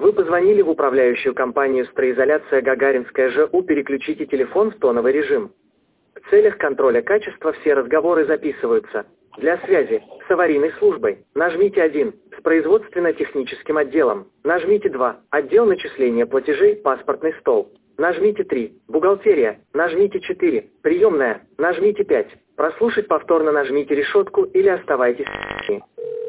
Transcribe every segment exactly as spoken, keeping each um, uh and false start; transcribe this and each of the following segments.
Вы позвонили в управляющую компанию «Строизоляция Гагаринская ЖУ». Переключите телефон в тоновый режим. В целях контроля качества все разговоры записываются. Для связи с аварийной службой нажмите один, с производственно-техническим отделом нажмите два, отдел начисления платежей, паспортный стол. Нажмите три, бухгалтерия, нажмите четыре, приемная, нажмите пять, прослушать повторно нажмите решетку или оставайтесь в линии.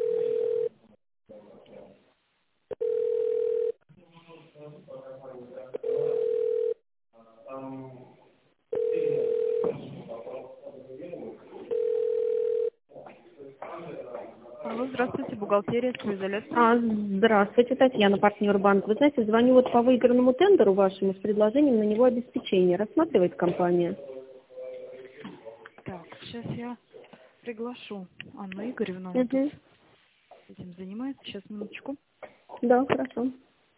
Алло, здравствуйте, бухгалтерия, самоизоляция. А, здравствуйте, Татьяна, партнер банка. Вы знаете, звоню вот по выигранному тендеру вашему с предложением на него обеспечения. Рассматривает компания? Так, сейчас я приглашу Анну Игоревну, она Угу. тут этим занимается. Сейчас, минуточку. Да, хорошо.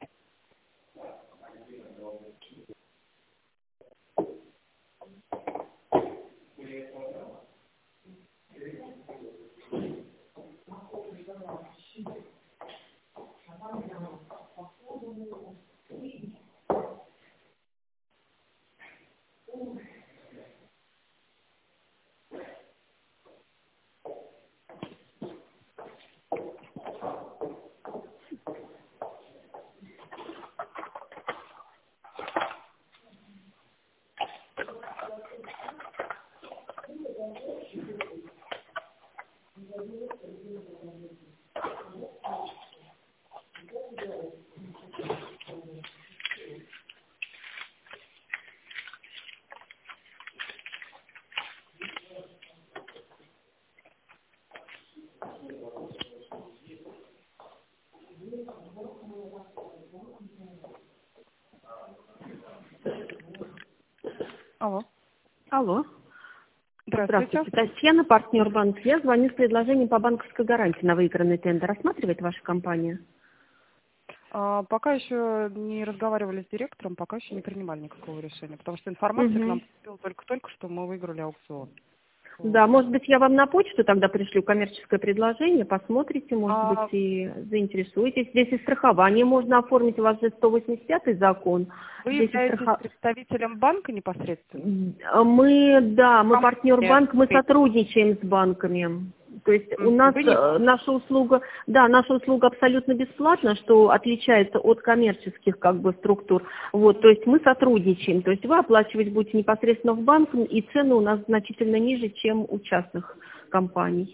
Алло. Алло. Здравствуйте. Здравствуйте, Татьяна, партнер банка. Я звоню с предложением по банковской гарантии на выигранный тендер. Рассматривает ваша компания? А, пока еще не разговаривали с директором, пока еще не принимали никакого решения, потому что информация к нам Угу. поступила только-только, что мы выиграли аукцион. Вот. Да, может быть, я вам на почту тогда пришлю коммерческое предложение, посмотрите, может А быть, и заинтересуетесь. Здесь и страхование можно оформить, у вас же сто восемьдесят пятый закон. вы Здесь и являетесь страхо- представителем банка непосредственно? Мы, да, мы партнер Компания. банк, мы сотрудничаем с банками. То есть у нас Вы не э, наша услуга, да, наша услуга абсолютно бесплатна, что отличается от коммерческих как бы структур. Вот, то есть мы сотрудничаем. То есть вы оплачивать будете непосредственно в банк, и цены у нас значительно ниже, чем у частных компаний.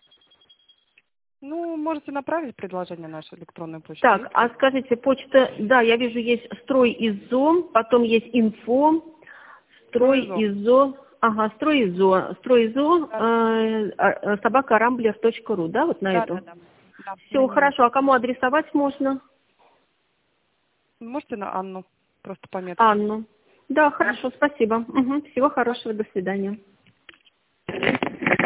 Ну, можете направить предложение на нашу электронную почту. Так, Есть? а скажите, почта, да, я вижу, есть стройизо, потом есть инфо, Стройизо. стройизо, ага, стройизо, стройизо, э, э, собака рамблер точка ру, да, вот на Да, эту? да, да. Да, на Все, нее. хорошо, а кому адресовать можно? Можете на Анну просто пометку? Анну. Да, хорошо, спасибо. Угу, всего хорошего, до свидания.